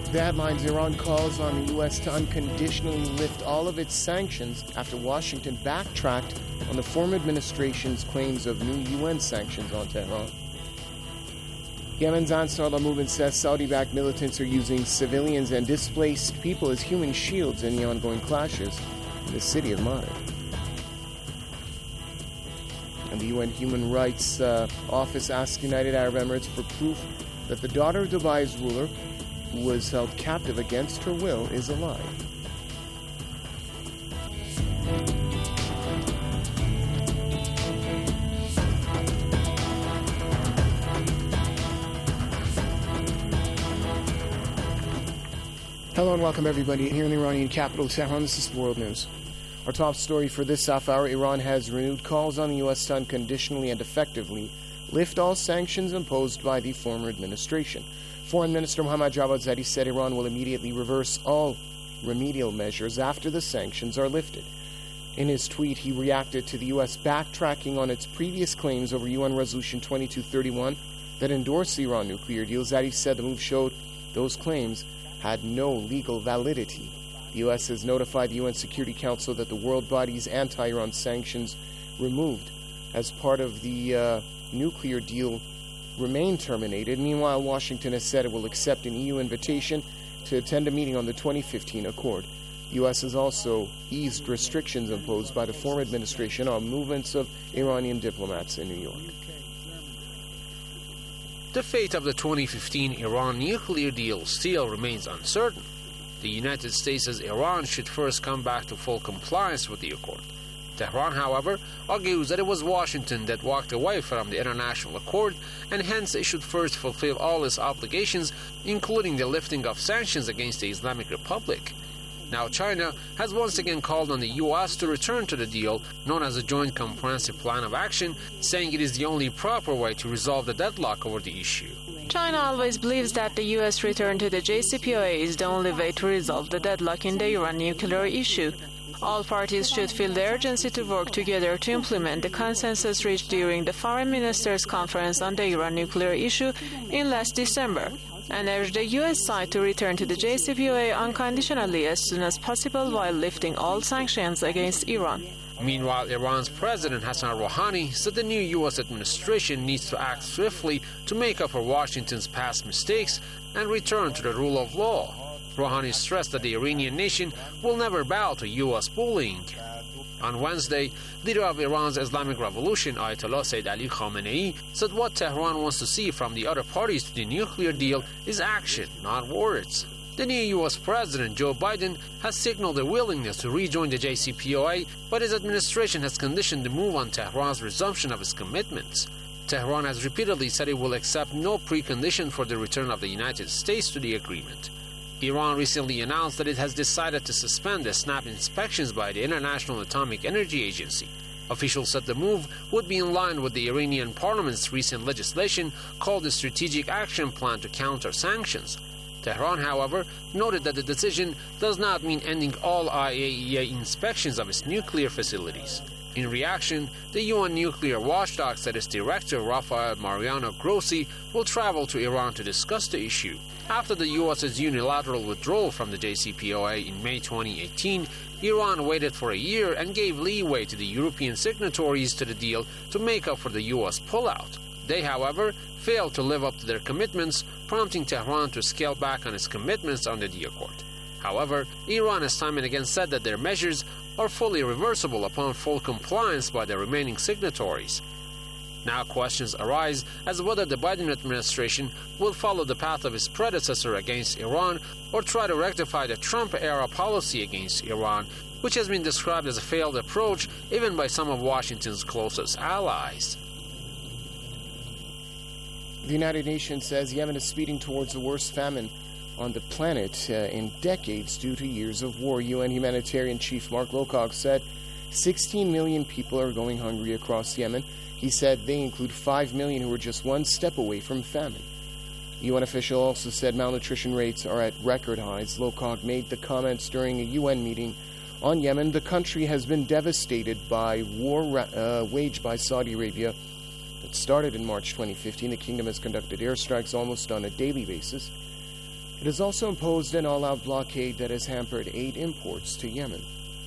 The headlines: Iran calls on the U.S. to unconditionally lift all of its sanctions after Washington backtracked on the former administration's claims of new UN sanctions on Tehran. Yemen's Ansar Allah movement says Saudi-backed militants are using civilians and displaced people as human shields in the ongoing clashes in the city of Marib. And the UN Human Rights Office asked United Arab Emirates for proof that the daughter of Dubai's ruler, who was held captive against her will, is alive. Hello and welcome everybody here in the Iranian capital, Tehran. This is World News. Our top story for this half hour: Iran has renewed calls on the U.S. to unconditionally and effectively lift all sanctions imposed by the former administration. Foreign Minister Mohammad Javad Zarif said Iran will immediately reverse all remedial measures after the sanctions are lifted. In his tweet, he reacted to the U.S. backtracking on its previous claims over UN Resolution 2231 that endorsed the Iran nuclear deal. Zarif said the move showed those claims had no legal validity. The U.S. has notified the UN Security Council that the world body's anti-Iran sanctions removed as part of the nuclear deal remain terminated. Meanwhile, Washington has said it will accept an EU invitation to attend a meeting on the 2015 accord. The U.S. has also eased restrictions imposed by the former administration on movements of Iranian diplomats in New York. The fate of the 2015 Iran nuclear deal still remains uncertain. The United States says Iran should first come back to full compliance with the accord. Tehran, however, argues that it was Washington that walked away from the international accord, and hence it should first fulfill all its obligations, including the lifting of sanctions against the Islamic Republic. Now China has once again called on the U.S. to return to the deal, known as the Joint Comprehensive Plan of Action, saying it is the only proper way to resolve the deadlock over the issue. China always believes that the U.S. return to the JCPOA is the only way to resolve the deadlock in the Iran nuclear issue. All parties should feel the urgency to work together to implement the consensus reached during the Foreign Ministers' Conference on the Iran nuclear issue in last December, and urge the U.S. side to return to the JCPOA unconditionally as soon as possible while lifting all sanctions against Iran. Meanwhile, Iran's President Hassan Rouhani said the new U.S. administration needs to act swiftly to make up for Washington's past mistakes and return to the rule of law. Rouhani stressed that the Iranian nation will never bow to U.S. bullying. On Wednesday, leader of Iran's Islamic Revolution, Ayatollah Sayyid Ali Khamenei, said what Tehran wants to see from the other parties to the nuclear deal is action, not words. The new U.S. President, Joe Biden, has signaled a willingness to rejoin the JCPOA, but his administration has conditioned the move on Tehran's resumption of its commitments. Tehran has repeatedly said it will accept no precondition for the return of the United States to the agreement. Iran recently announced that it has decided to suspend the snap inspections by the International Atomic Energy Agency. Officials said the move would be in line with the Iranian parliament's recent legislation called the Strategic Action Plan to counter sanctions. Tehran, however, noted that the decision does not mean ending all IAEA inspections of its nuclear facilities. In reaction, the UN nuclear watchdog said its director, Rafael Mariano Grossi, will travel to Iran to discuss the issue. After the U.S.'s unilateral withdrawal from the JCPOA in May 2018, Iran waited for a year and gave leeway to the European signatories to the deal to make up for the U.S. pullout. They, however, failed to live up to their commitments, prompting Tehran to scale back on its commitments under the accord. However, Iran has time and again said that their measures are fully reversible upon full compliance by the remaining signatories. Now questions arise as to whether the Biden administration will follow the path of its predecessor against Iran or try to rectify the Trump-era policy against Iran, which has been described as a failed approach even by some of Washington's closest allies. The United Nations says Yemen is speeding towards the worst famine on the planet in decades due to years of war. UN humanitarian chief Mark Lowcock said 16 million people are going hungry across Yemen. He said they include 5 million who are just one step away from famine. The UN official also said malnutrition rates are at record highs. Lowcock made the comments during a UN meeting on Yemen. The country has been devastated by war waged by Saudi Arabia. It started in March 2015. The kingdom has conducted airstrikes almost on a daily basis. It has also imposed an all-out blockade that has hampered aid imports to Yemen.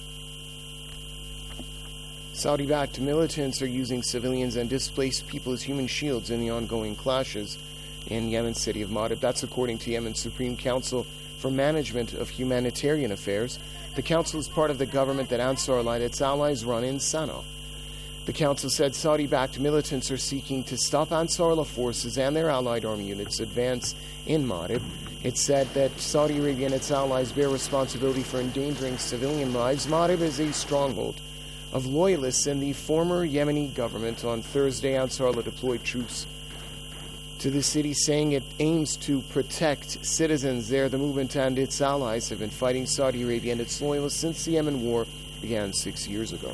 Saudi-backed militants are using civilians and displaced people as human shields in the ongoing clashes in Yemen's city of Ma'rib. That's according to Yemen's Supreme Council for Management of Humanitarian Affairs. The council is part of the government that Ansarullah and its allies run in Sana'a. The council said Saudi-backed militants are seeking to stop Ansarullah forces and their allied army units advance in Ma'rib. It said that Saudi Arabia and its allies bear responsibility for endangering civilian lives. Ma'rib is a stronghold of loyalists in the former Yemeni government. On Thursday, Ansarullah deployed troops to the city, saying it aims to protect citizens there. The movement and its allies have been fighting Saudi Arabia and its loyalists since the Yemen war began 6 years ago.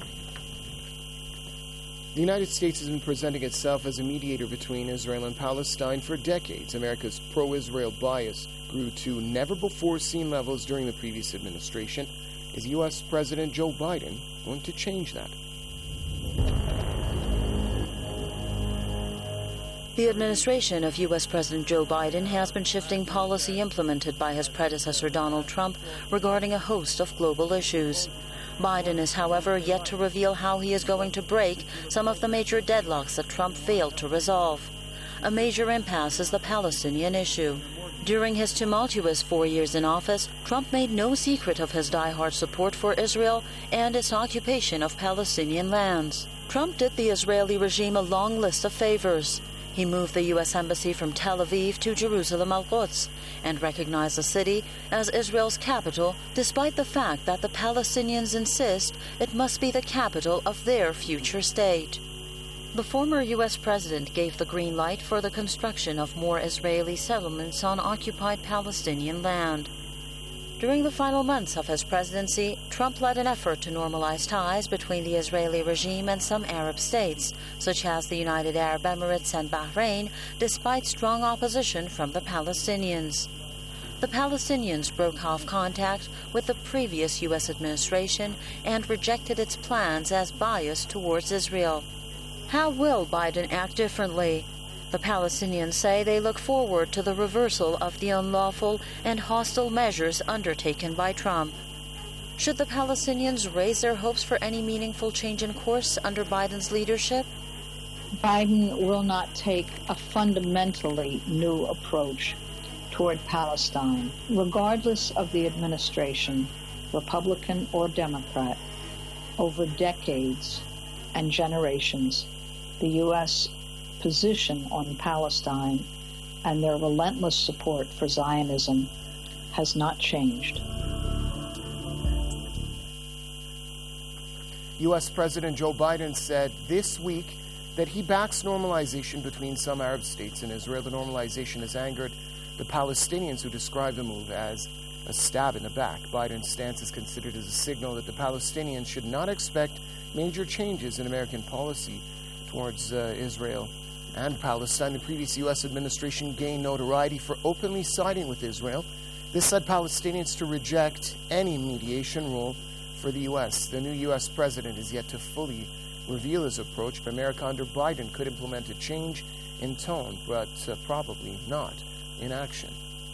The United States has been presenting itself as a mediator between Israel and Palestine for decades. America's pro-Israel bias grew to never-before-seen levels during the previous administration. Is U.S. President Joe Biden going to change that? The administration of U.S. President Joe Biden has been shifting policy implemented by his predecessor Donald Trump regarding a host of global issues. Biden is, however, yet to reveal how he is going to break some of the major deadlocks that Trump failed to resolve. A major impasse is the Palestinian issue. During his tumultuous 4 years in office, Trump made no secret of his diehard support for Israel and its occupation of Palestinian lands. Trump did the Israeli regime a long list of favors. He moved the U.S. Embassy from Tel Aviv to Jerusalem Al-Quds and recognized the city as Israel's capital, despite the fact that the Palestinians insist it must be the capital of their future state. The former U.S. president gave the green light for the construction of more Israeli settlements on occupied Palestinian land. During the final months of his presidency, Trump led an effort to normalize ties between the Israeli regime and some Arab states, such as the United Arab Emirates and Bahrain, despite strong opposition from the Palestinians. The Palestinians broke off contact with the previous U.S. administration and rejected its plans as biased towards Israel. How will Biden act differently? The Palestinians say they look forward to the reversal of the unlawful and hostile measures undertaken by Trump. Should the Palestinians raise their hopes for any meaningful change in course under Biden's leadership? Biden will not take a fundamentally new approach toward Palestine. Regardless of the administration, Republican or Democrat, over decades and generations, the U.S. position on Palestine and their relentless support for Zionism has not changed. U.S. President Joe Biden said this week that he backs normalization between some Arab states and Israel. The normalization has angered the Palestinians, who describe the move as a stab in the back. Biden's stance is considered as a signal that the Palestinians should not expect major changes in American policy towards Israel and Palestine. The previous U.S. administration gained notoriety for openly siding with Israel. This led Palestinians to reject any mediation role for the U.S. The new U.S. president is yet to fully reveal his approach, but America under Biden could implement a change in tone, but probably not in action.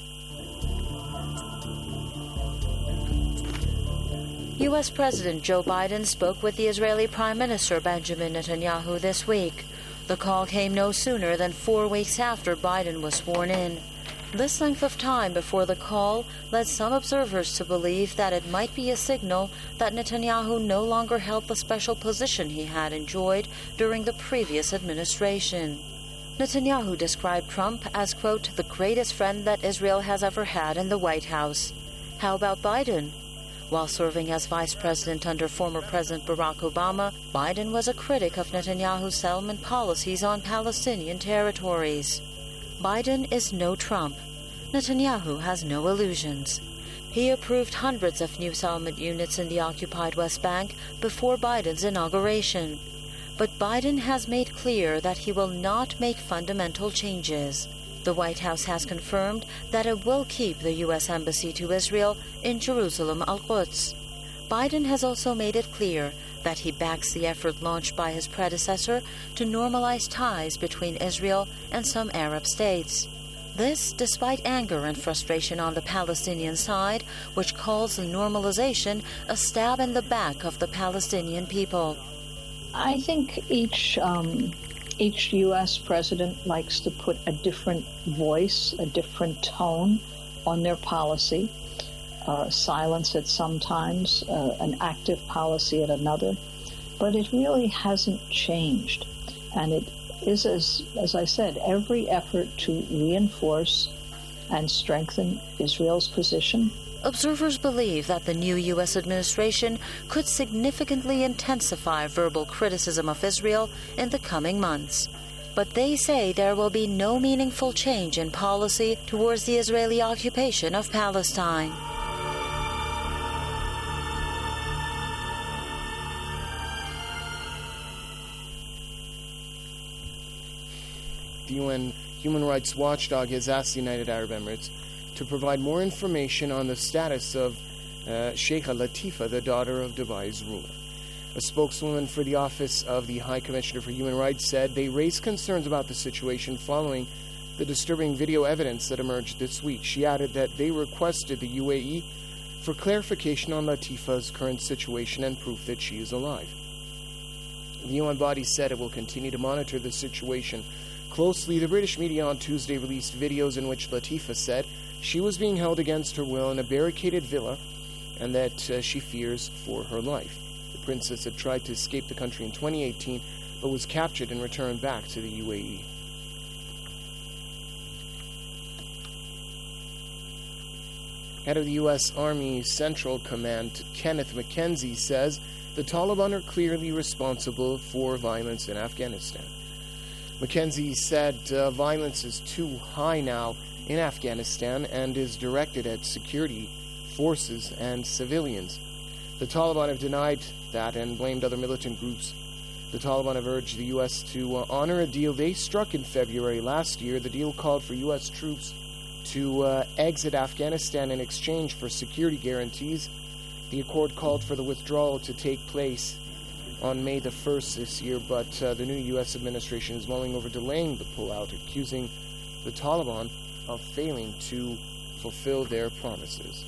U.S. President Joe Biden spoke with the Israeli Prime Minister Benjamin Netanyahu this week. The call came no sooner than 4 weeks after Biden was sworn in. This length of time before the call led some observers to believe that it might be a signal that Netanyahu no longer held the special position he had enjoyed during the previous administration. Netanyahu described Trump as, quote, the greatest friend that Israel has ever had in the White House. How about Biden? While serving as vice president under former President Barack Obama, Biden was a critic of Netanyahu's settlement policies on Palestinian territories. Biden is no Trump. Netanyahu has no illusions. He approved hundreds of new settlement units in the occupied West Bank before Biden's inauguration. But Biden has made clear that he will not make fundamental changes. The White House has confirmed that it will keep the U.S. Embassy to Israel in Jerusalem Al-Quds. Biden has also made it clear that he backs the effort launched by his predecessor to normalize ties between Israel and some Arab states. This despite anger and frustration on the Palestinian side, which calls the normalization a stab in the back of the Palestinian people. I think each U.S. president likes to put a different voice, a different tone on their policy, silence at sometimes, an active policy at another. But it really hasn't changed. And it is, as I said, every effort to reinforce and strengthen Israel's position. Observers believe that the new U.S. administration could significantly intensify verbal criticism of Israel in the coming months. But they say there will be no meaningful change in policy towards the Israeli occupation of Palestine. The UN Human Rights Watchdog has asked the United Arab Emirates to provide more information on the status of Sheikha Latifa, the daughter of Dubai's ruler. A spokeswoman for the Office of the High Commissioner for Human Rights said they raised concerns about the situation following the disturbing video evidence that emerged this week. She added that they requested the UAE for clarification on Latifa's current situation and proof that she is alive. The UN body said it will continue to monitor the situation closely. The British media on Tuesday released videos in which Latifa said she was being held against her will in a barricaded villa and that she fears for her life. The princess had tried to escape the country in 2018 but was captured and returned back to the UAE. Head of the U.S. Army Central Command, Kenneth McKenzie, says the Taliban are clearly responsible for violence in Afghanistan. McKenzie said violence is too high now in Afghanistan and is directed at security forces and civilians. The Taliban have denied that and blamed other militant groups. The Taliban have urged the U.S. to honor a deal they struck in February last year. The deal called for U.S. troops to exit Afghanistan in exchange for security guarantees. The accord called for the withdrawal to take place on May the 1st this year, but the new U.S. administration is mulling over delaying the pullout, accusing the Taliban of failing to fulfill their promises.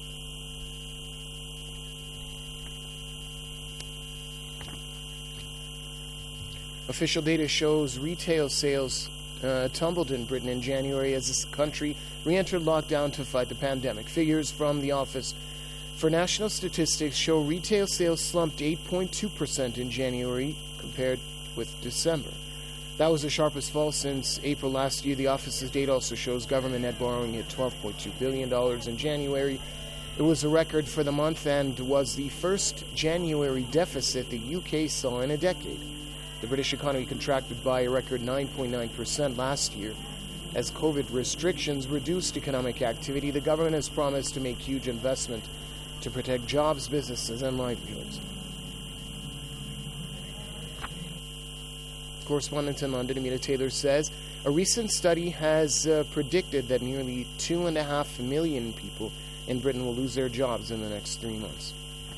Official data shows retail sales tumbled in Britain in January as the country re-entered lockdown to fight the pandemic. Figures from the Office for National Statistics show retail sales slumped 8.2% in January compared with December. That was the sharpest fall since April last year. The office's data also shows government net borrowing hit $12.2 billion in January. It was a record for the month and was the first January deficit the UK saw in a decade. The British economy contracted by a record 9.9% last year. As COVID restrictions reduced economic activity, the government has promised to make huge investment to protect jobs, businesses, and livelihoods. Correspondent in London, Amita Taylor, says a recent study has predicted that nearly 2.5 million people in Britain will lose their jobs in the next 3 months.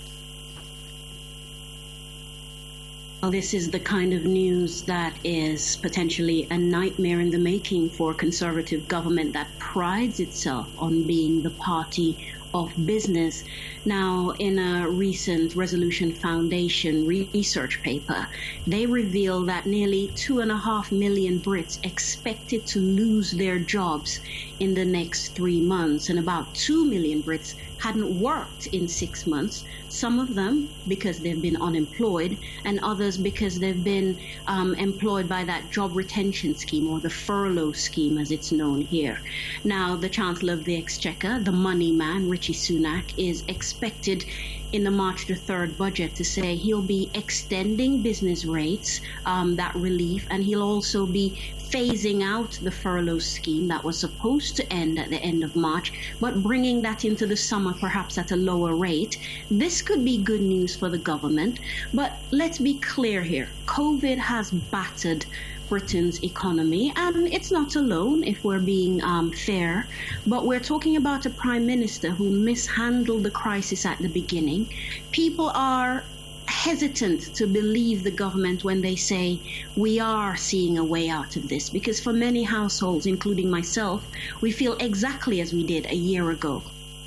This is the kind of news that is potentially a nightmare in the making for a Conservative government that prides itself on being the party of business. Now, in a recent Resolution Foundation research paper, they reveal that nearly 2.5 million Brits expected to lose their jobs in the next 3 months, and about 2 million Brits hadn't worked in 6 months, some of them because they've been unemployed and others because they've been employed by that job retention scheme, or the furlough scheme as it's known here. Now, the Chancellor of the Exchequer, the money man, Rishi Sunak, is expected in the March the 3rd budget to say he'll be extending business rates, that relief, and he'll also be phasing out the furlough scheme that was supposed to end at the end of March, but bringing that into the summer perhaps at a lower rate. This could be good news for the government, but let's be clear here. COVID has battered Britain's economy, and it's not alone if we're being fair, but we're talking about a prime minister who mishandled the crisis at the beginning. People are hesitant to believe the government when they say we are seeing a way out of this, because for many households, including myself, we feel exactly as we did a year ago.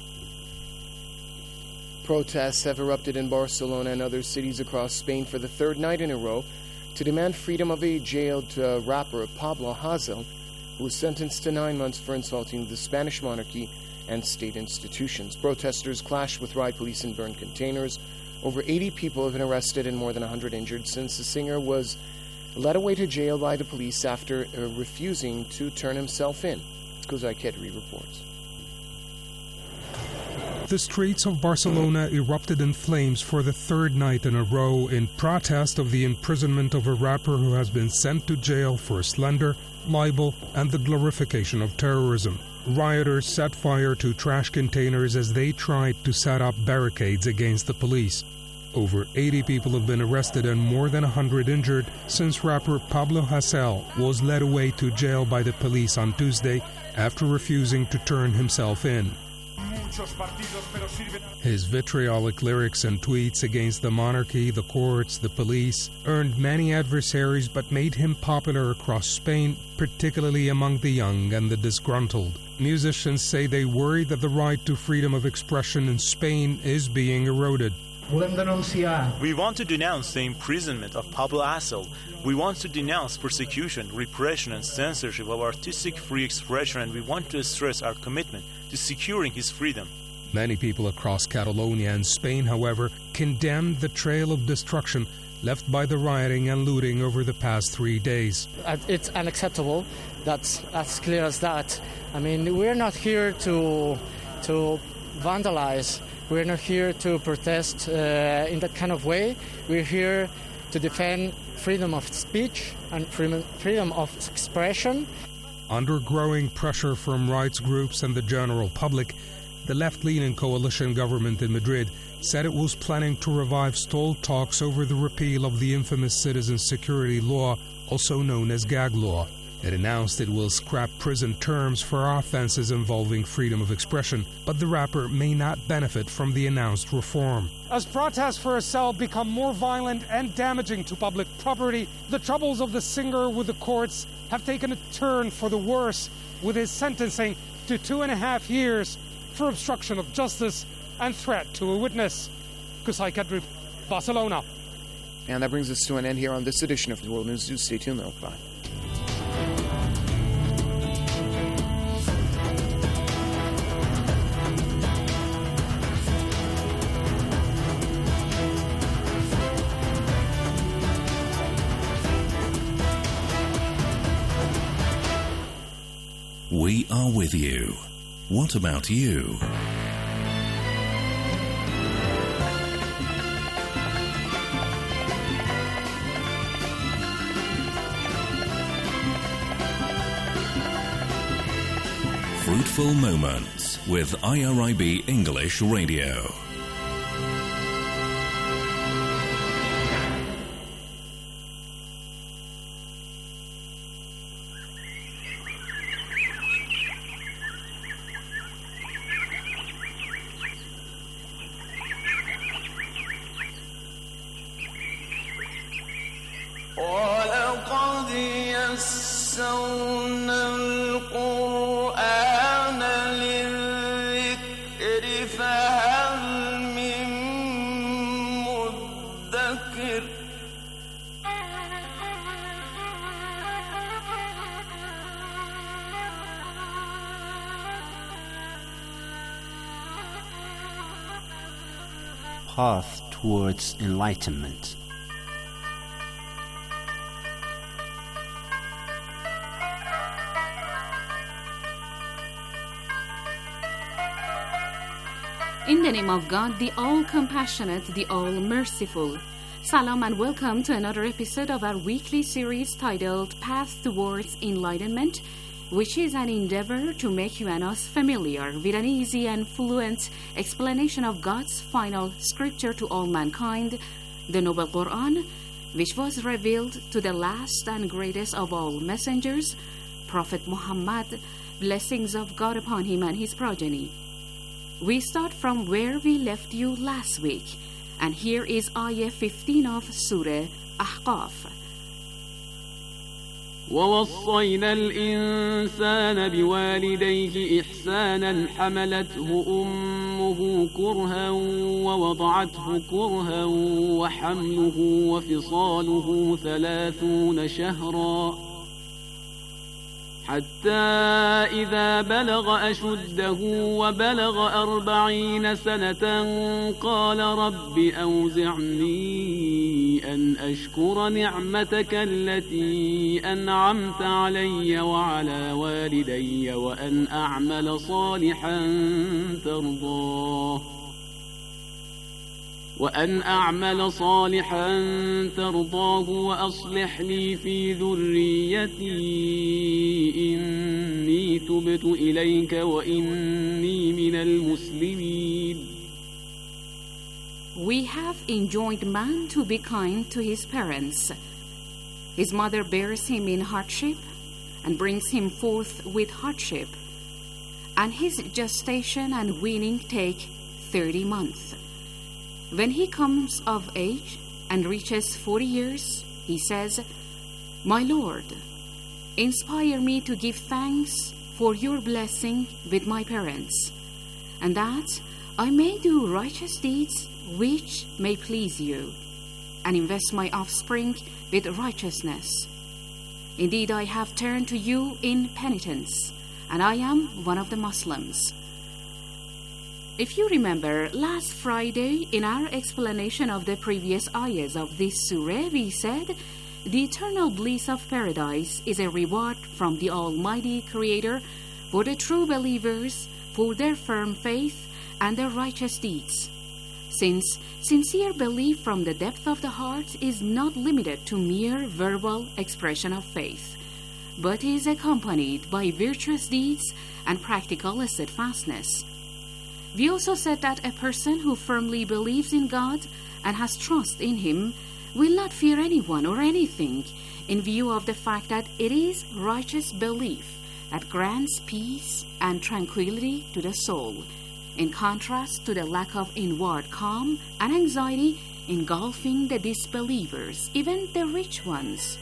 Protests have erupted in Barcelona and other cities across Spain for the third night in a row to demand freedom of a jailed rapper Pablo Hasél, who was sentenced to 9 months for insulting the Spanish monarchy and state institutions. Protesters clashed with riot police and burned containers. Over 80 people have been arrested and more than 100 injured since the singer was led away to jail by the police after refusing to turn himself in. Kuzai Kedri reports. The streets of Barcelona erupted in flames for the third night in a row in protest of the imprisonment of a rapper who has been sent to jail for slander, libel, and the glorification of terrorism. Rioters set fire to trash containers as they tried to set up barricades against the police. Over 80 people have been arrested and more than 100 injured since rapper Pablo Hasél was led away to jail by the police on Tuesday after refusing to turn himself in. His vitriolic lyrics and tweets against the monarchy, the courts, the police earned many adversaries but made him popular across Spain, particularly among the young and the disgruntled. Musicians say they worry that the right to freedom of expression in Spain is being eroded. We want to denounce the imprisonment of Pablo Hasél. We want to denounce persecution, repression, and censorship of artistic free expression, and we want to stress our commitment to securing his freedom. Many people across Catalonia and Spain, however, condemned the trail of destruction left by the rioting and looting over the past 3 days. It's unacceptable. That's as clear as that. I mean, we're not here to vandalize. We're not here to protest in that kind of way. We're here to defend freedom of speech and freedom of expression. Under growing pressure from rights groups and the general public, the left-leaning coalition government in Madrid said it was planning to revive stalled talks over the repeal of the infamous citizen security law, also known as gag law. It announced it will scrap prison terms for offenses involving freedom of expression, but the rapper may not benefit from the announced reform. As protests for Hasél become more violent and damaging to public property, the troubles of the singer with the courts have taken a turn for the worse, with his sentencing to 2.5 years for obstruction of justice and threat to a witness. Kuzai Kedri, Barcelona. And that brings us to an end here on this edition of the World News. Do stay tuned though. Bye. We are with you. What about you? Fruitful Moments with IRIB English Radio. ولقد يسرنا القرآن للذكر فهل من مدكر Path towards enlightenment. In the name of God, the all-compassionate, the all-merciful. Salam and welcome to another episode of our weekly series titled Path Towards Enlightenment, which is an endeavor to make you and us familiar with an easy and fluent explanation of God's final scripture to all mankind, the Noble Quran, which was revealed to the last and greatest of all messengers, Prophet Muhammad, blessings of God upon him and his progeny. We start from where we left you last week, And here is Ayah 15 of Surah Ahqaf. ووصينا الإنسان بوالديه إحسانا حملته أمه كرها ووضعته كرها وحمله وفصاله 30 شهرا حتى إذا بلغ أشده وبلغ 40 سنة قال رب أوزعني أن أشكر نعمتك التي أنعمت علي وعلى والدي وأن أعمل صالحا ترضاه وأصلح لي في ذريتي إني تبت إليك وإني من المسلمين. We have enjoined man to be kind to his parents. His mother bears him in hardship and brings him forth with hardship, and his gestation and weaning take 30 months. When he comes of age and reaches 40 years, he says, My Lord, inspire me to give thanks for your blessing with my parents, and that I may do righteous deeds which may please you, and invest my offspring with righteousness. Indeed, I have turned to you in penitence, and I am one of the Muslims. If you remember, last Friday, in our explanation of the previous ayahs of this surah, we said the eternal bliss of paradise is a reward from the Almighty Creator for the true believers, for their firm faith and their righteous deeds. Since sincere belief from the depth of the heart is not limited to mere verbal expression of faith, but is accompanied by virtuous deeds and practical steadfastness. We also said that a person who firmly believes in God and has trust in Him will not fear anyone or anything, in view of the fact that it is righteous belief that grants peace and tranquility to the soul, in contrast to the lack of inward calm and anxiety engulfing the disbelievers, even the rich ones.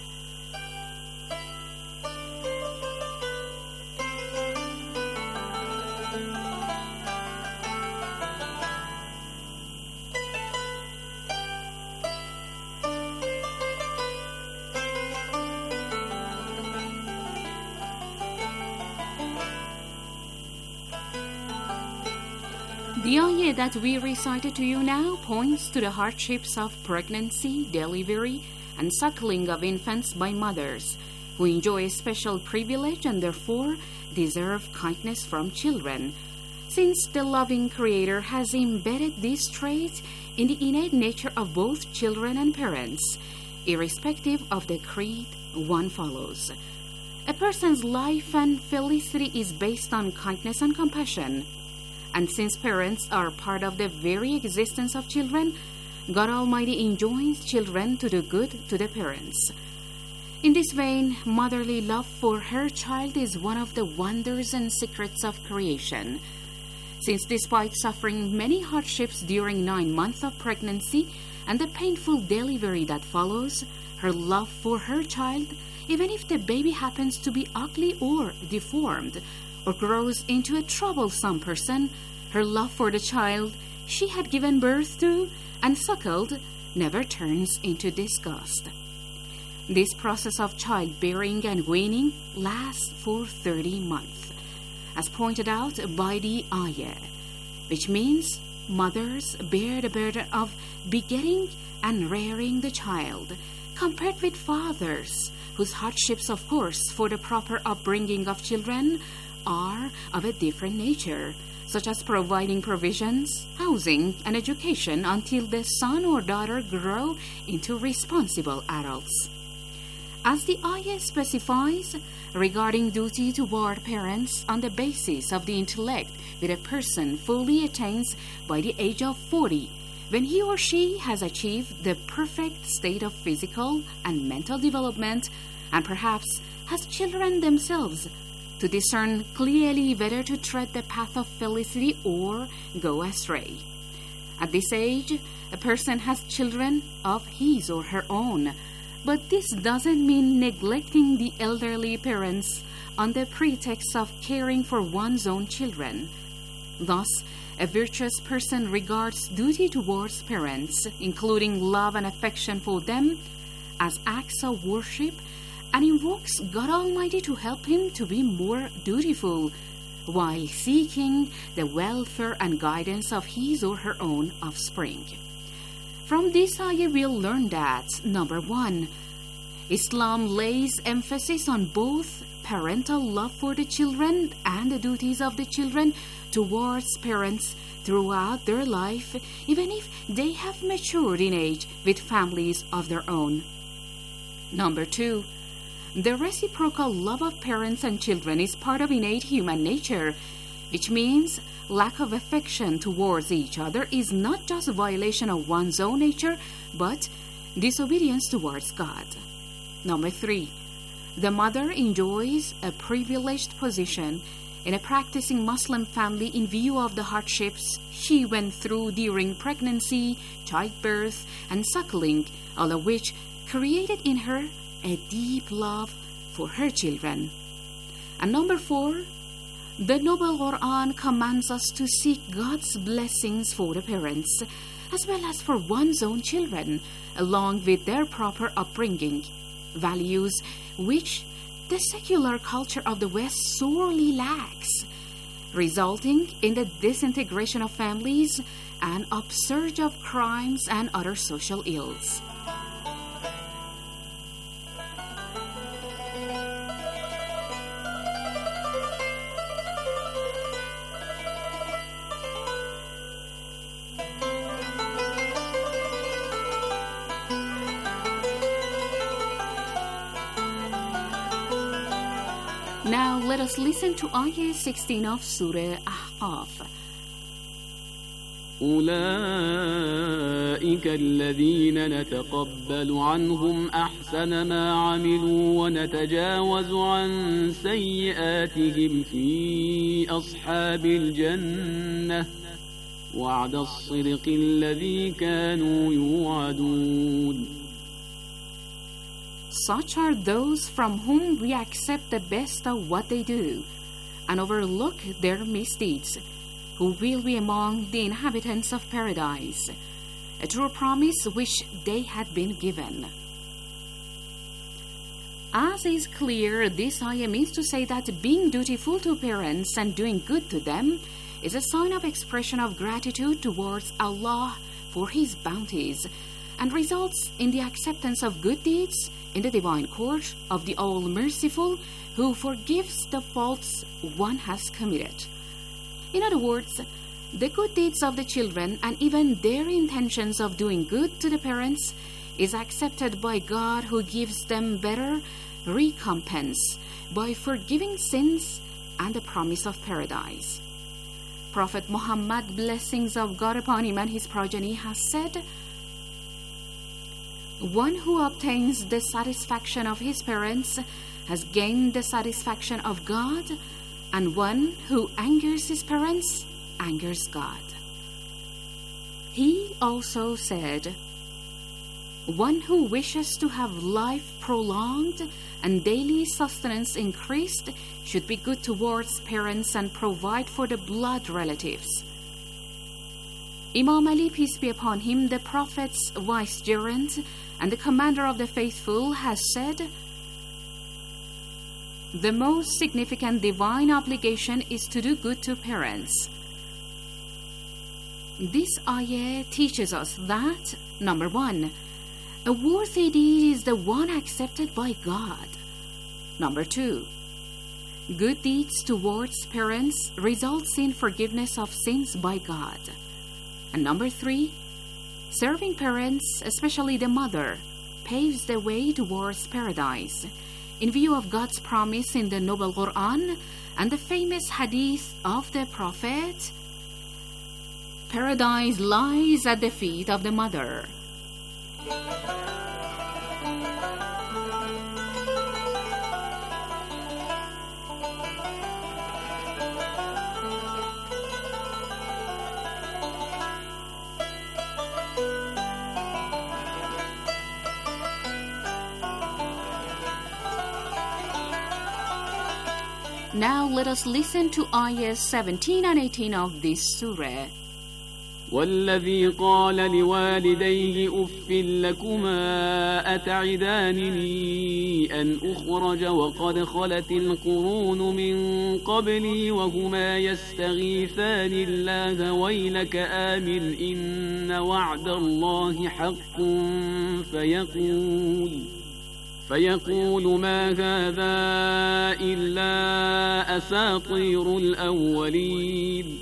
The ayah that we recited to you now points to the hardships of pregnancy, delivery, and suckling of infants by mothers, who enjoy a special privilege and therefore deserve kindness from children, since the loving Creator has embedded this trait in the innate nature of both children and parents. Irrespective of the creed one follows, a person's life and felicity is based on kindness and compassion. And since parents are part of the very existence of children, God Almighty enjoins children to do good to the parents. In this vein, motherly love for her child is one of the wonders and secrets of creation. Since despite suffering many hardships during 9 months of pregnancy and the painful delivery that follows, her love for her child, even if the baby happens to be ugly or deformed, or grows into a troublesome person, her love for the child she had given birth to and suckled never turns into disgust. This process of childbearing and weaning lasts for 30 months, as pointed out by the ayah, which means mothers bear the burden of begetting and rearing the child, compared with fathers, whose hardships, of course, for the proper upbringing of children are of a different nature, such as providing provisions, housing, and education until the son or daughter grow into responsible adults. As the ayah specifies regarding duty toward parents on the basis of the intellect that a person fully attains by the age of 40, when he or she has achieved the perfect state of physical and mental development, and perhaps has children themselves, to discern clearly whether to tread the path of felicity or go astray. At this age, a person has children of his or her own, but this doesn't mean neglecting the elderly parents on the pretext of caring for one's own children. Thus, a virtuous person regards duty towards parents, including love and affection for them, as acts of worship, and invokes God Almighty to help him to be more dutiful, while seeking the welfare and guidance of his or her own offspring. From this ayah we'll learn that, number 1, Islam lays emphasis on both parental love for the children and the duties of the children towards parents throughout their life, even if they have matured in age with families of their own. Number 2, the reciprocal love of parents and children is part of innate human nature, which means lack of affection towards each other is not just a violation of one's own nature, but disobedience towards God. Number 3, the mother enjoys a privileged position in a practicing Muslim family in view of the hardships she went through during pregnancy, childbirth, and suckling, all of which created in her a deep love for her children. And number 4, the Noble Quran commands us to seek God's blessings for the parents, as well as for one's own children, along with their proper upbringing, values which the secular culture of the West sorely lacks, resulting in the disintegration of families and upsurge of crimes and other social ills. Now let us listen to Ayah 16 of Surah Ahqaf. أولئك الذين نتقبل عنهم أحسن ما عملوا ونتجاوز عن سيئاتهم في أصحاب الجنة وعد الصدق الذي كانوا يوعدون. Such are those from whom we accept the best of what they do and overlook their misdeeds, who will be among the inhabitants of paradise, a true promise which they had been given. As is clear, this ayah means to say that being dutiful to parents and doing good to them is a sign of expression of gratitude towards Allah for His bounties, and results in the acceptance of good deeds in the divine court of the All-Merciful, who forgives the faults one has committed. In other words, the good deeds of the children and even their intentions of doing good to the parents is accepted by God, who gives them better recompense by forgiving sins and the promise of paradise. Prophet Muhammad, blessings of God upon him and his progeny, has said, "One who obtains the satisfaction of his parents has gained the satisfaction of God, and one who angers his parents angers God." He also said, "One who wishes to have life prolonged and daily sustenance increased should be good towards parents and provide for the blood relatives." Imam Ali, peace be upon him, the Prophet's vicegerent and the commander of the faithful, has said, "The most significant divine obligation is to do good to parents." This ayah teaches us that, number 1, a worthy deed is the one accepted by God. Number 2, good deeds towards parents results in forgiveness of sins by God. And number 3, serving parents, especially the mother, paves the way towards paradise, in view of God's promise in the Noble Quran and the famous hadith of the Prophet, "Paradise lies at the feet of the mother." Now let us listen to ayahs 17 and 18 of this surah. والذي قال لوالديه أف لكما أتعدانني أن أخرج وقد خلت القرون من قبلي وهما يستغيثان الله ويلك آمن إن وعد الله حق فيقول ما هذا إلا أساطير الأولين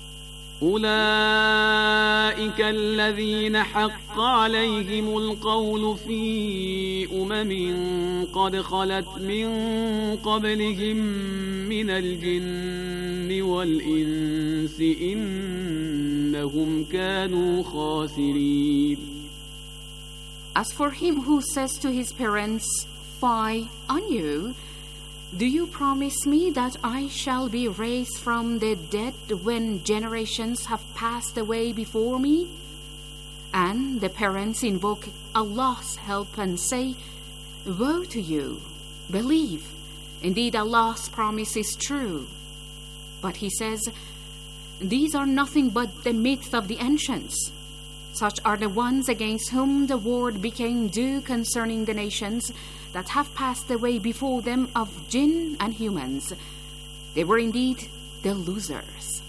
أولئك الذين حق عليهم القول في قد خلت من قبلهم من الجن والإنس إنهم كانوا خاسرين. As for him who says to his parents, "Fie on you, do you promise me that I shall be raised from the dead when generations have passed away before me?" And the parents invoke Allah's help and say, "Woe to you! Believe, indeed Allah's promise is true." But he says, "These are nothing but the myths of the ancients. Such are the ones against whom the word became due concerning the nations that have passed away before them of jinn and humans. They were indeed the losers."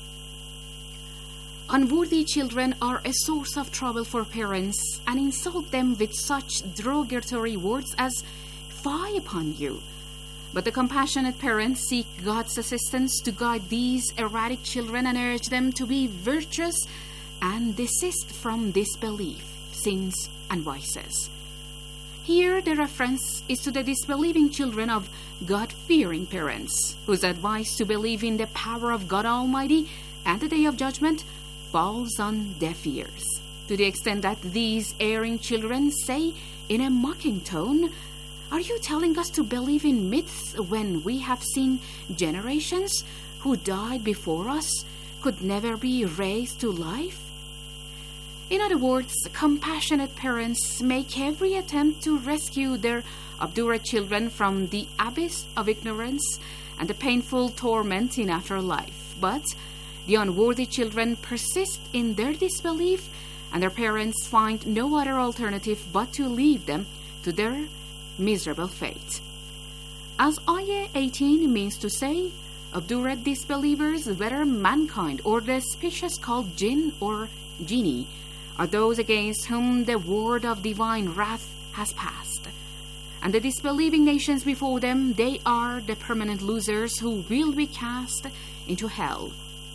Unworthy children are a source of trouble for parents and insult them with such derogatory words as "Fie upon you." But the compassionate parents seek God's assistance to guide these erratic children and urge them to be virtuous and desist from disbelief, sins, and vices. Here the reference is to the disbelieving children of God-fearing parents, whose advice to believe in the power of God Almighty and the Day of Judgment falls on deaf ears, to the extent that these erring children say in a mocking tone, "Are you telling us to believe in myths when we have seen generations who died before us could never be raised to life?" In other words, compassionate parents make every attempt to rescue their obdurate children from the abyss of ignorance and the painful torment in afterlife. But the unworthy children persist in their disbelief, and their parents find no other alternative but to leave them to their miserable fate. As Ayah 18 means to say, obdurate disbelievers, whether mankind or the species called jinn or genie, are those against whom the word of divine wrath has passed. And the disbelieving nations before them, they are the permanent losers who will be cast into hell.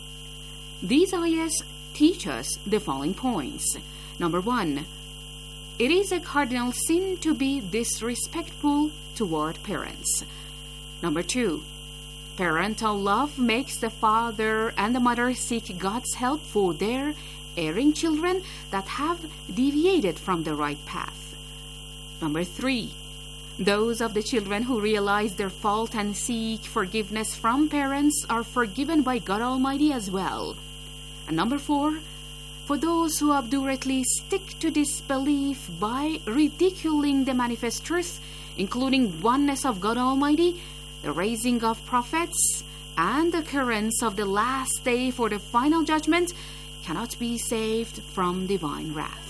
These ayahs teach us the following points. Number 1, it is a cardinal sin to be disrespectful toward parents. Number 2, parental love makes the father and the mother seek God's help for their erring children that have deviated from the right path. Number 3, those of the children who realize their fault and seek forgiveness from parents are forgiven by God Almighty as well. And number 4, for those who obdurately stick to disbelief by ridiculing the manifest truth, including oneness of God Almighty, the raising of prophets, and the occurrence of the last day for the final judgment, cannot be saved from divine wrath.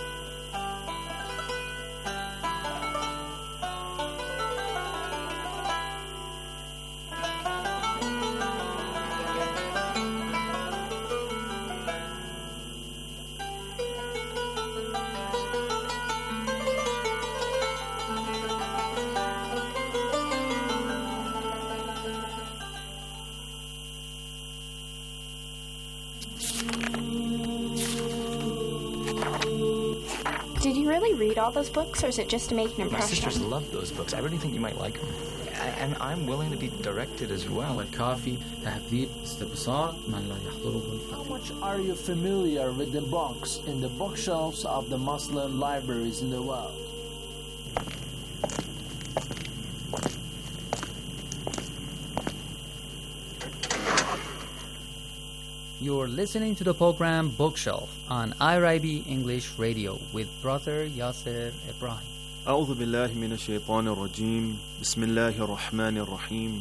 Did you really read all those books, or is it just to make an impression? My sisters love those books. I really think you might like them. And I'm willing to be directed as well. How much are you familiar with the books in the bookshelves of the Muslim libraries in the world? You're listening to the program Bookshelf on IRIB English Radio with Brother Yasser Ibrahim. أعوذ بالله من الشيطان الرجيم بسم الله الرحمن الرحيم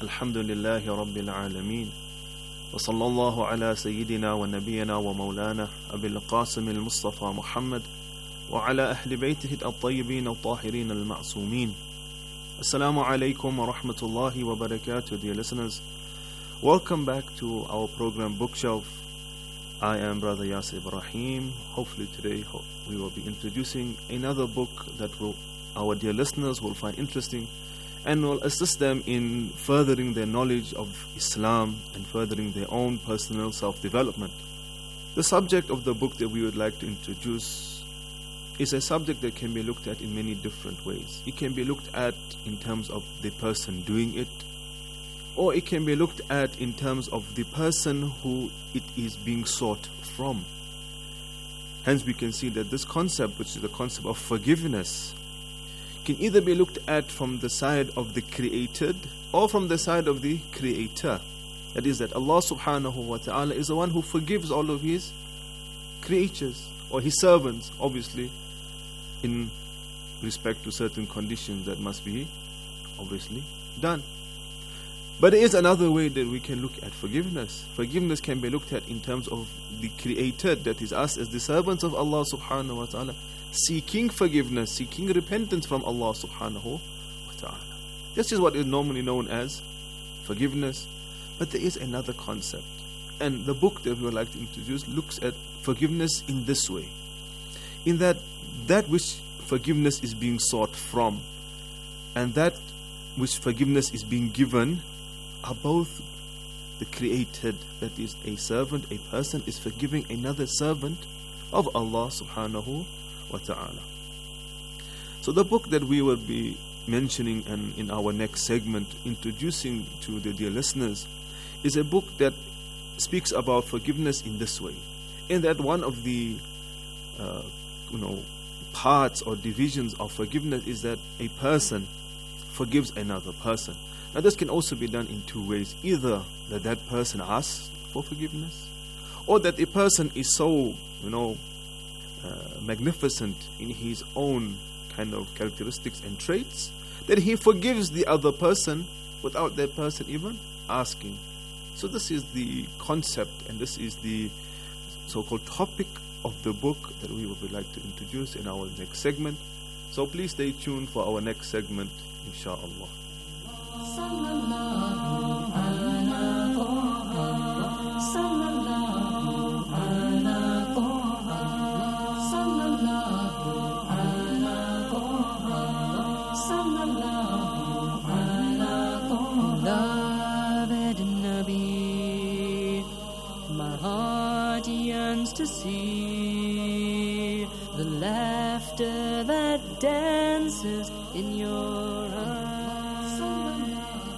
Alhamdulillahi Rabbil Alameen. Wa sallallahu ala Sayyidina wa Nabiyana wa Mawlana Abil Qasim al-Mustafa Muhammad wa ala ahli baytihi al-tayyibin al-tahirin al-ma'sumeen. Assalamu alaikum wa rahmatullahi wa barakatuh, dear listeners. Welcome back to our program Bookshelf. I am Brother Yasir Ibrahim. Hopefully today we will be introducing another book that our dear listeners will find interesting and will assist them in furthering their knowledge of Islam and furthering their own personal self-development. The subject of the book that we would like to introduce is a subject that can be looked at in many different ways. It can be looked at in terms of the person doing it, or it can be looked at in terms of the person who it is being sought from. Hence we can see that this concept, which is the concept of forgiveness, can either be looked at from the side of the created or from the side of the creator. That is, that Allah subhanahu wa ta'ala is the one who forgives all of His creatures or His servants, obviously in respect to certain conditions that must be obviously done. But there is another way that we can look at forgiveness. Forgiveness can be looked at in terms of the created, that is us as the servants of Allah subhanahu wa ta'ala, seeking forgiveness, seeking repentance from Allah subhanahu wa ta'ala. This is what is normally known as forgiveness. But there is another concept. And the book that we would like to introduce looks at forgiveness in this way. In that which forgiveness is being sought from and that which forgiveness is being given are both the created. That is, a servant, a person is forgiving another servant of Allah subhanahu wa ta'ala. So the book that we will be mentioning and in our next segment introducing to the dear listeners is a book that speaks about forgiveness in this way, in that one of the parts or divisions of forgiveness is that a person forgives another person. Now this can also be done in two ways: either that person asks for forgiveness, or that a person is so magnificent in his own kind of characteristics and traits that he forgives the other person without that person even asking. So this is the concept, and this is the so-called topic of the book that we would like to introduce in our next segment. So please stay tuned for our next segment, inshallah. To see the laughter that dances in your eyes.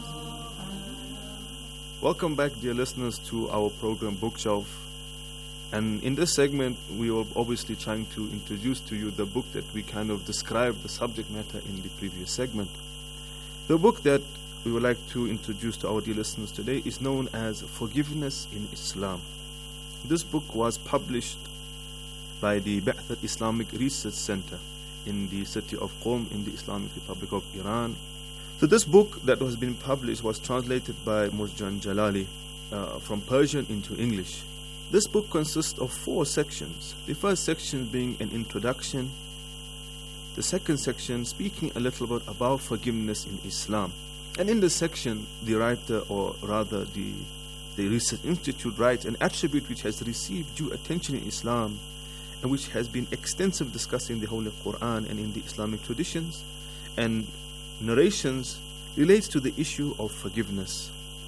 Welcome back, dear listeners, to our program Bookshelf. And in this segment, we are obviously trying to introduce to you the book that we kind of described the subject matter in the previous segment. The book that we would like to introduce to our dear listeners today is known as Forgiveness in Islam. This book was published by the Ba'ath Islamic Research Center in the city of Qom in the Islamic Republic of Iran. So this book that was being published was translated by Murjan Jalali from Persian into English. This book consists of 4 sections. The first section being an introduction. The second section speaking a little bit about forgiveness in Islam. And in this section, the writer, or rather the Research Institute, writes an attribute which has received due attention in Islam and which has been extensive discussed in the Holy Quran and in the Islamic traditions and narrations, relates to the issue of forgiveness.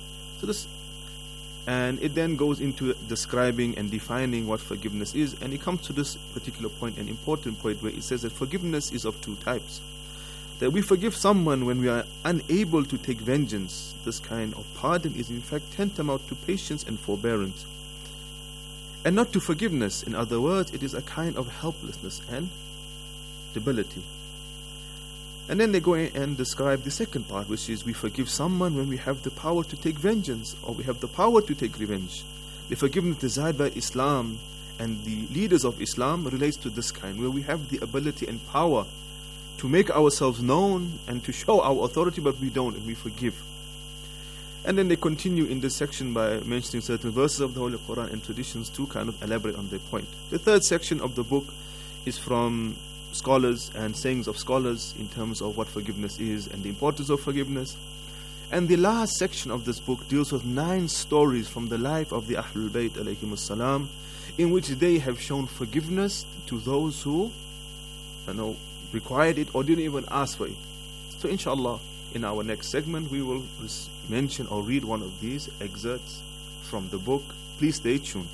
And it then goes into describing and defining what forgiveness is, and it comes to this particular point, an important point, where it says that forgiveness is of 2 types. That we forgive someone when we are unable to take vengeance. This kind of pardon is in fact tantamount to patience and forbearance, and not to forgiveness. In other words, it is a kind of helplessness and debility. And then they go in and describe the second part, which is we forgive someone when we have the power to take vengeance, or we have the power to take revenge. The forgiveness desired by Islam and the leaders of Islam relates to this kind, where we have the ability and power to make ourselves known and to show our authority, but we don't, and we forgive. And then they continue in this section by mentioning certain verses of the Holy Quran and traditions to kind of elaborate on their point. The third section of the book is from scholars and sayings of scholars in terms of what forgiveness is and the importance of forgiveness. And the last section of this book deals with 9 stories from the life of the Ahlul Bayt alayhimus salam, in which they have shown forgiveness to those who required it or didn't even ask for it. So inshallah, in our next segment, we will mention or read one of these excerpts from the book. Please stay tuned.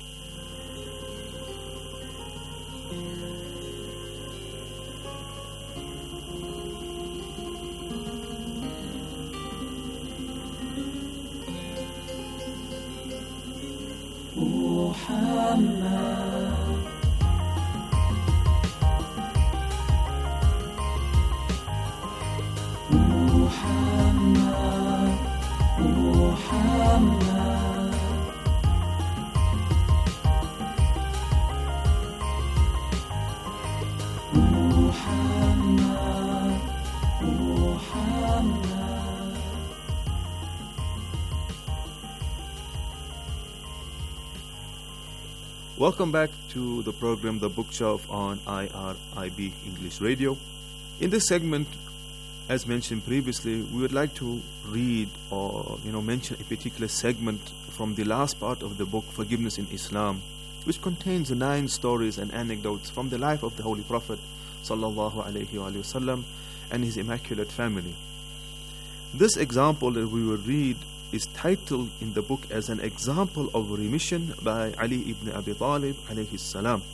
Welcome back to the program The Bookshelf on IRIB English Radio. In this segment, as mentioned previously, we would like to read or mention a particular segment from the last part of the book Forgiveness in Islam, which contains 9 stories and anecdotes from the life of the Holy Prophet sallallahu alaihi wasallam and his immaculate family. This example that we will read is titled in the book as an example of remission by Ali ibn Abi Talib alayhi salam.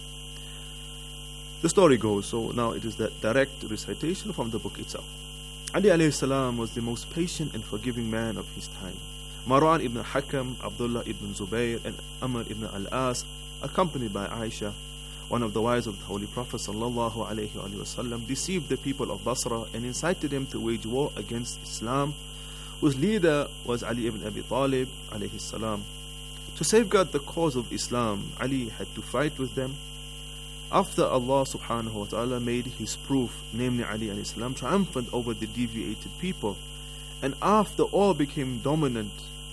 The story goes, so now it is the direct recitation from the book itself. Ali alayhi salam was the most patient and forgiving man of his time. Marwan ibn Hakam, Abdullah ibn Zubayr, and Amr ibn al-As, accompanied by Aisha, one of the wives of the Holy Prophet sallallahu alayhi wasallam, deceived the people of Basra and incited them to wage war against Islam, whose leader was Ali ibn Abi Talib alayhi salam. To safeguard the cause of Islam, Ali had to fight with them. After Allah subhanahu wa ta'ala made his proof, namely Ali alayhi salam, triumphant over the deviated people, and after all became dominant,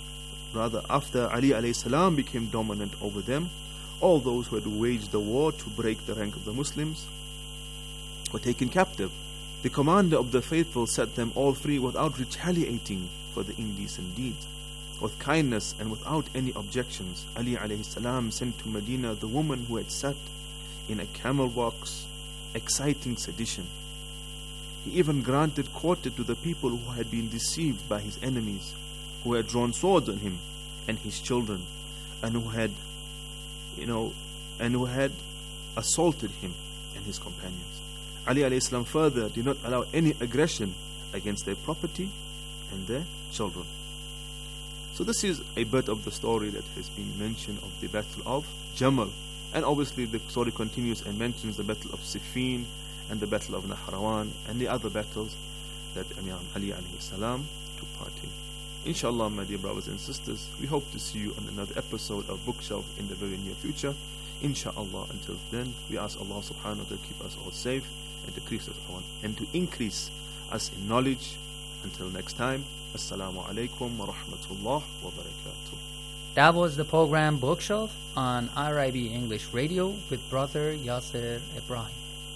after Ali alayhi salam became dominant over them, all those who had waged the war to break the rank of the Muslims were taken captive. The commander of the faithful set them all free without retaliating for the indecent deeds. With kindness and without any objections, Ali alayhi salam sent to Medina the woman who had sat in a camel box, exciting sedition. He even granted quarter to the people who had been deceived by his enemies, who had drawn swords on him and his children, and who had assaulted him and his companions. Ali alayhi salam further did not allow any aggression against their property and their children. So this is a bit of the story that has been mentioned of the Battle of Jamal. And obviously the story continues and mentions the Battle of Siffin and the Battle of Nahrawan and the other battles that Imam Ali alayhi salam took part in. Inshallah, my dear brothers and sisters, we hope to see you on another episode of Bookshelf in the very near future. Inshallah, until then, we ask Allah subhanahu wa ta'ala to keep us all safe and to increase us in knowledge. Until next time, Assalamu alaikum wa rahmatullah wa barakatuh. That was the program Bookshelf on IRIB English Radio with Brother Yasser Ibrahim.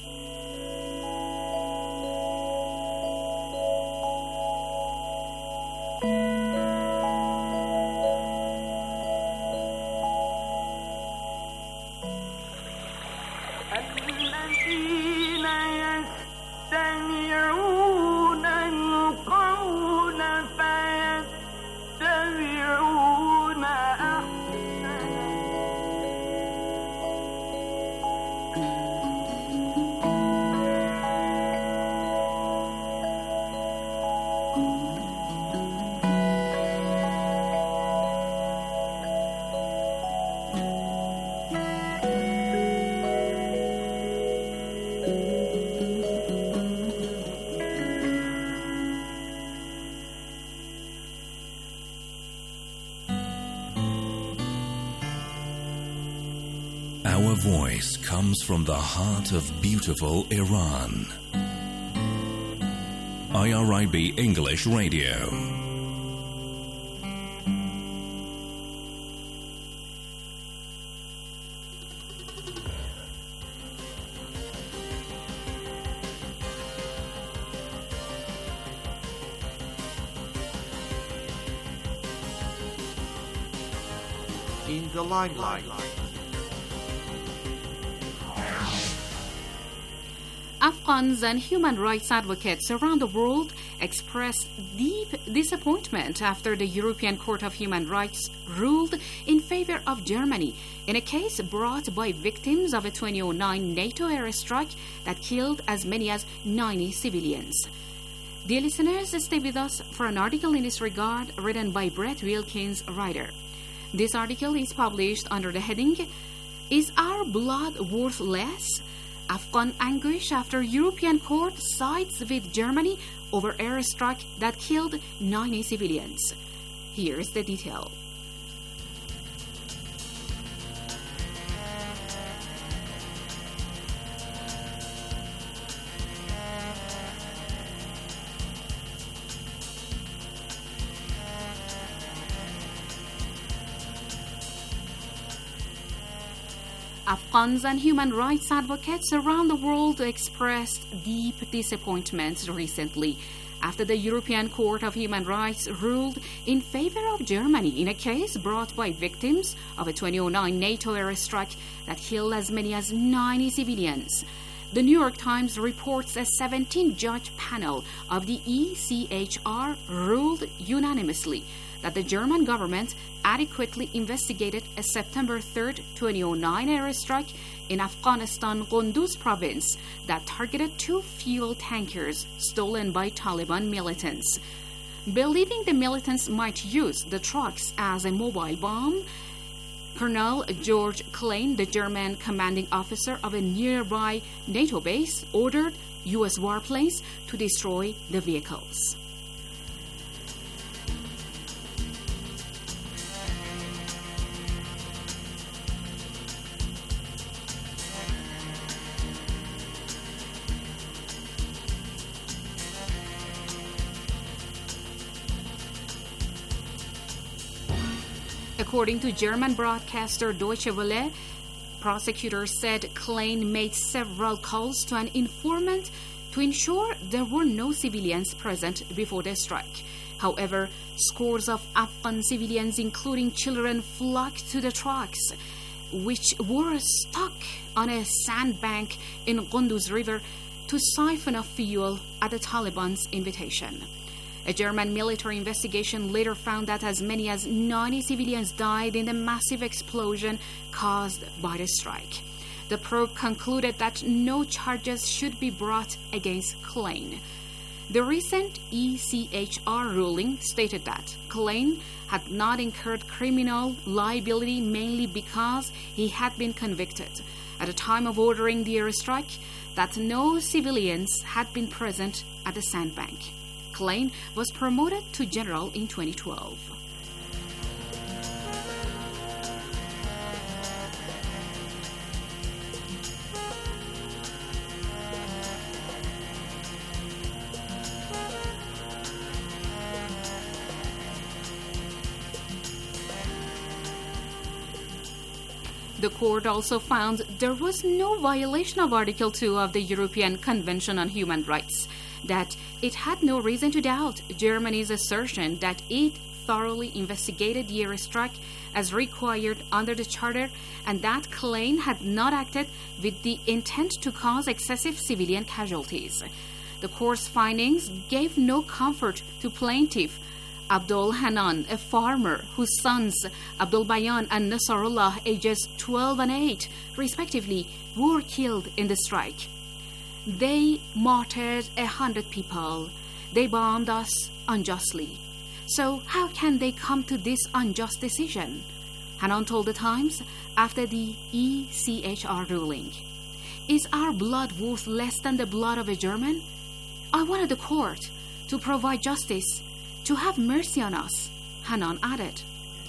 Our voice comes from the heart of beautiful Iran. IRIB English Radio. in the limelight. Afghans and human rights advocates around the world expressed deep disappointment after the European Court of Human Rights ruled in favor of Germany in a case brought by victims of a 2009 NATO airstrike that killed as many as 90 civilians. Dear listeners, stay with us for an article in this regard written by Brett Wilkins, writer. This article is published under the heading, Is Our Blood Worth Less? Afghan anguish after European court sides with Germany over airstrike that killed 90 civilians. Here's the detail. Afghans and human rights advocates around the world expressed deep disappointment recently after the European Court of Human Rights ruled in favor of Germany in a case brought by victims of a 2009 NATO airstrike that killed as many as 90 civilians. The New York Times reports a 17-judge panel of the ECHR ruled unanimously that the German government adequately investigated a September 3, 2009 airstrike in Afghanistan Kunduz province that targeted 2 fuel tankers stolen by Taliban militants. Believing the militants might use the trucks as a mobile bomb, Colonel George Klein, the German commanding officer of a nearby NATO base, ordered U.S. warplanes to destroy the vehicles. According to German broadcaster Deutsche Welle, prosecutors said Klein made several calls to an informant to ensure there were no civilians present before the strike. However, scores of Afghan civilians, including children, flocked to the trucks, which were stuck on a sandbank in Kunduz River to siphon off fuel at the Taliban's invitation. A German military investigation later found that as many as 90 civilians died in the massive explosion caused by the strike. The probe concluded that no charges should be brought against Klein. The recent ECHR ruling stated that Klein had not incurred criminal liability mainly because he had been convicted at the time of ordering the airstrike that no civilians had been present at the sandbank. Klein was promoted to general in 2012. The court also found there was no violation of Article 2 of the European Convention on Human Rights, that it had no reason to doubt Germany's assertion that it thoroughly investigated the airstrike as required under the Charter, and that Klein had not acted with the intent to cause excessive civilian casualties. The court's findings gave no comfort to plaintiff Abdul Hanan, a farmer whose sons Abdul Bayan and Nasarullah, ages 12 and 8, respectively, were killed in the strike. They martyred 100 people. They bombed us unjustly. So how can they come to this unjust decision? Hanan told the Times after the ECHR ruling. Is our blood worth less than the blood of a German? I wanted the court to provide justice, to have mercy on us, Hanan added.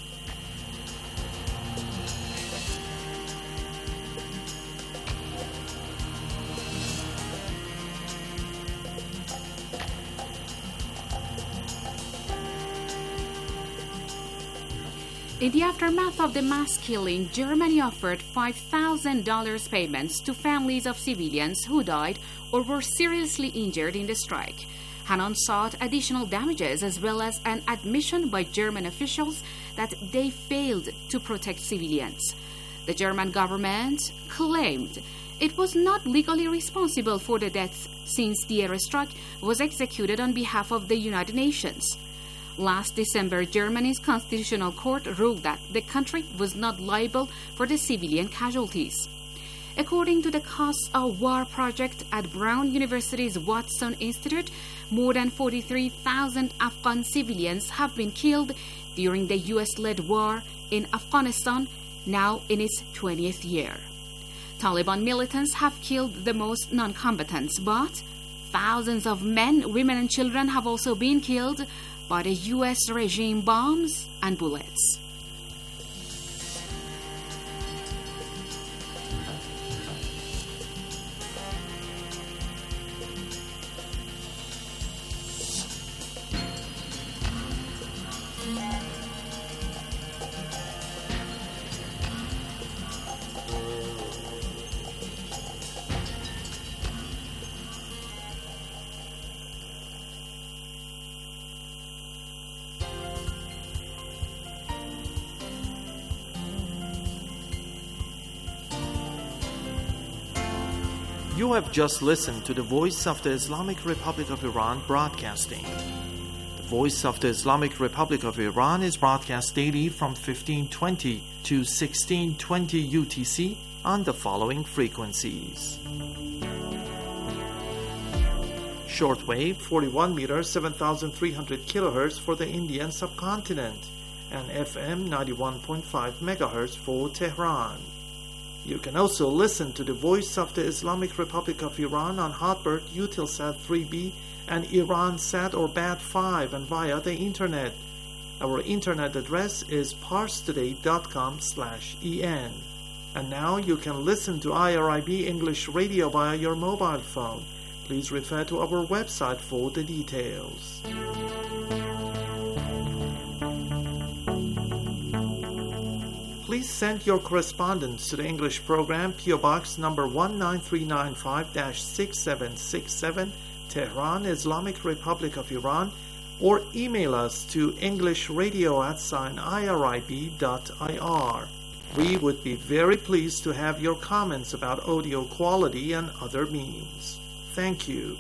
In the aftermath of the mass killing, Germany offered $5,000 payments to families of civilians who died or were seriously injured in the strike. Hannon sought additional damages as well as an admission by German officials that they failed to protect civilians. The German government claimed it was not legally responsible for the deaths since the airstrike was executed on behalf of the United Nations. Last December, Germany's Constitutional Court ruled that the country was not liable for the civilian casualties. According to the Costs of War project at Brown University's Watson Institute, more than 43,000 Afghan civilians have been killed during the U.S.-led war in Afghanistan, now in its 20th year. Taliban militants have killed the most non-combatants, but thousands of men, women, and children have also been killed by the U.S. regime bombs and bullets. You have just listened to the Voice of the Islamic Republic of Iran broadcasting. The Voice of the Islamic Republic of Iran is broadcast daily from 1520 to 1620 UTC on the following frequencies. Shortwave 41 meters 7,300 kilohertz for the Indian subcontinent and FM 91.5 megahertz for Tehran. You can also listen to the Voice of the Islamic Republic of Iran on Hotbird, Eutelsat 3B, and Iransat or BAT5 and via the Internet. Our Internet address is parstoday.com/en. And now you can listen to IRIB English Radio via your mobile phone. Please refer to our website for the details. Please send your correspondence to the English program, PO Box number 19395-6767, Tehran, Islamic Republic of Iran, or email us to englishradio@irib.ir. We would be very pleased to have your comments about audio quality and other means. Thank you.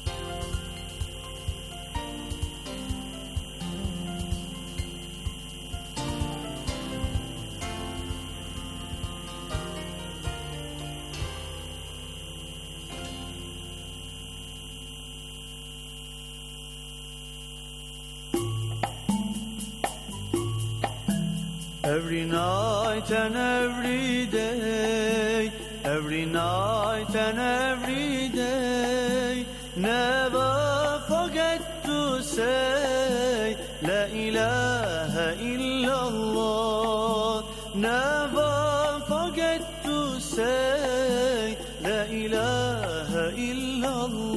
Every night and every day, every night and every day, never forget to say La ilaha illallah. Never forget to say La ilaha illallah.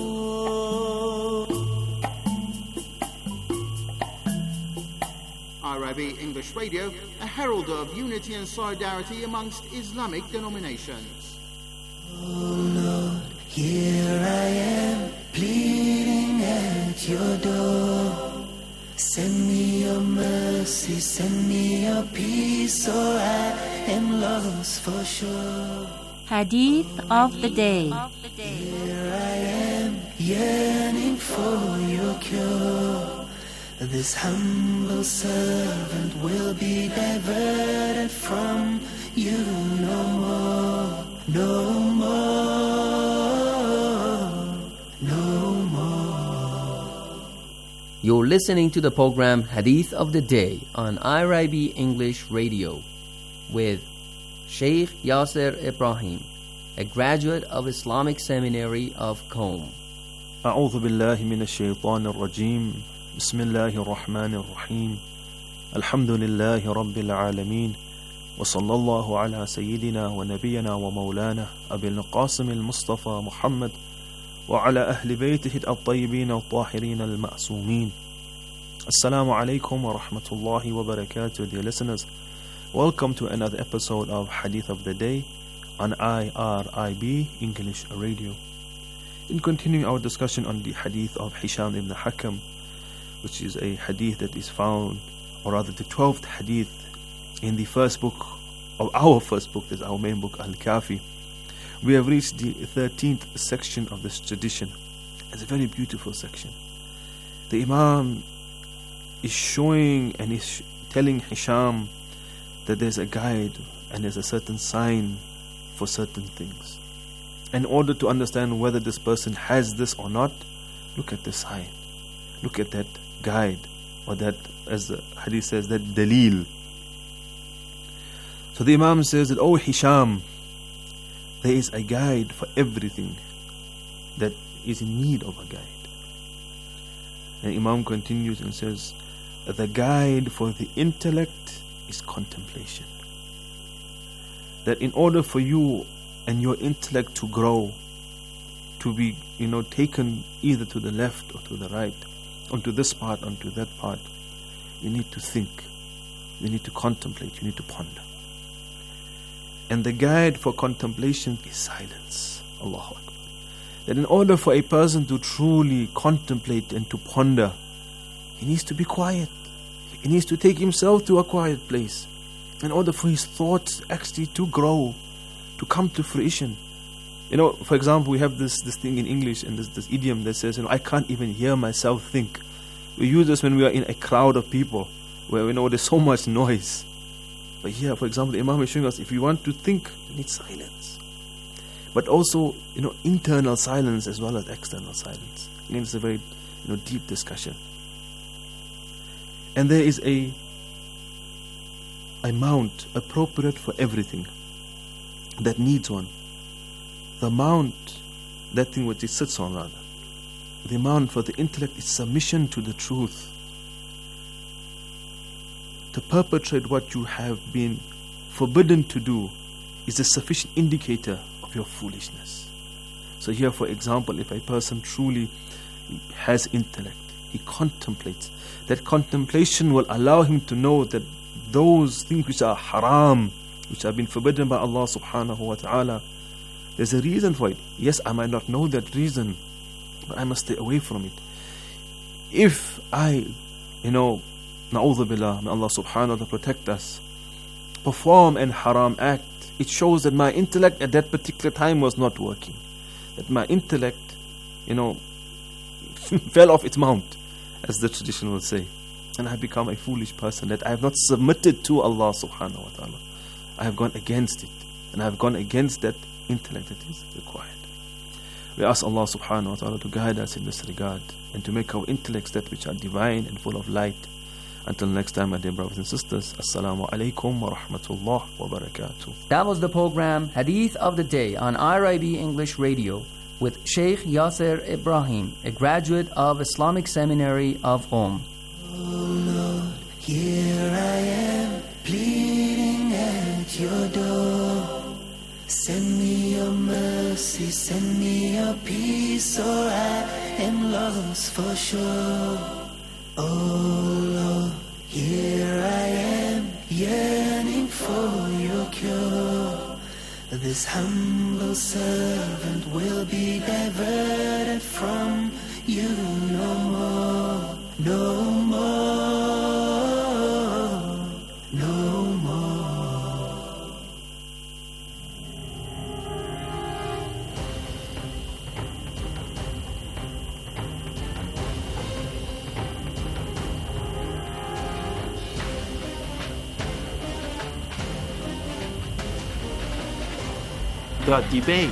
IRIB English Radio, a herald of unity and solidarity amongst Islamic denominations. Oh Lord, here I am, pleading at your door. Send me your mercy, send me your peace, or I am lost for sure. Hadith of the Day. Here I am, yearning for your cure. This humble servant will be diverted from you no more, no more, no more. You're listening to the program Hadith of the Day on IRIB English Radio with Sheikh Yasser Ibrahim, a graduate of Islamic Seminary of Qom. أعوذ بالله من الشيطان الرجيم. بسم الله الرحمن الرحيم. الحمد لله رب العالمين. وصلى الله على سيدنا ونبينا ومولانا أبي القاسم المصطفى محمد وعلى أهل بيته الطيبين الطاهرين المعصومين. Assalamu alaikum wa rahmatullahi wa barakatuh, dear listeners. Welcome to another episode of Hadith of the Day on IRIB English Radio. In continuing our discussion on the hadith of Hisham ibn Hakam, which is a hadith that is found, or rather the 12th hadith in the first book of our first book, that's our main book, Al-Kafi. We have reached the 13th section of this tradition. It's a very beautiful section. The Imam is showing and is telling Hisham that there's a guide and there's a certain sign for certain things. In order to understand whether this person has this or not, look at the sign. Look at that guide, or that, as the hadith says, that dalil. So the Imam says that, oh Hisham, there is a guide for everything that is in need of a guide. And Imam continues and says, the guide for the intellect is contemplation. That in order for you and your intellect to grow, to be, taken either to the left or to the right, onto this part, onto that part, you need to think, you need to contemplate, you need to ponder. And the guide for contemplation is silence. Allahu Akbar. That in order for a person to truly contemplate and to ponder, he needs to be quiet. He needs to take himself to a quiet place in order for his thoughts actually to grow, to come to fruition. For example, we have this thing in English, and this idiom that says, I can't even hear myself think. We use this when we are in a crowd of people where there's so much noise. But here, for example, the Imam is showing us, if you want to think, you need silence. But also, internal silence as well as external silence. Again, it's a very, deep discussion. And there is a mount appropriate for everything that needs one. The mount, that thing which it sits on rather, the mount for the intellect is submission to the truth. To perpetrate what you have been forbidden to do is a sufficient indicator of your foolishness. So here, for example, if a person truly has intellect, he contemplates. That contemplation will allow him to know that those things which are haram, which have been forbidden by Allah subhanahu wa ta'ala, there's a reason for it. Yes, I might not know that reason, but I must stay away from it. If I, na'udhu billah, may Allah subhanahu wa ta'ala protect us, perform an haram act, it shows that my intellect at that particular time was not working. That my intellect, fell off its mount, as the tradition will say. And I have become a foolish person, that I have not submitted to Allah subhanahu wa ta'ala. I have gone against it. And I have gone against that intellect that is required. We ask Allah subhanahu wa ta'ala to guide us in this regard, and to make our intellects that which are divine and full of light. Until next time, my dear brothers and sisters, Assalamu alaikum wa rahmatullah wa barakatuh. That was the program Hadith of the Day on IRIB English Radio with Sheikh Yasser Ibrahim, a graduate of Islamic Seminary of Qom. Oh Lord, here I am, pleading at your door. Send me your mercy, send me your peace, or I am lost for sure. Oh Lord, here I am, yearning for your cure. This humble servant will be diverted from you no more, no more, no more. The debate.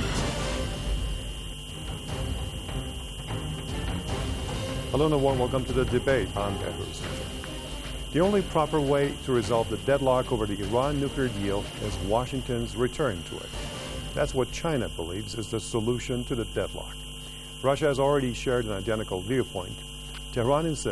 Hello and warm welcome to the debate. I'm Edward. The only proper way to resolve the deadlock over the Iran nuclear deal is Washington's return to it. That's what China believes is the solution to the deadlock. Russia has already shared an identical viewpoint. Tehran insists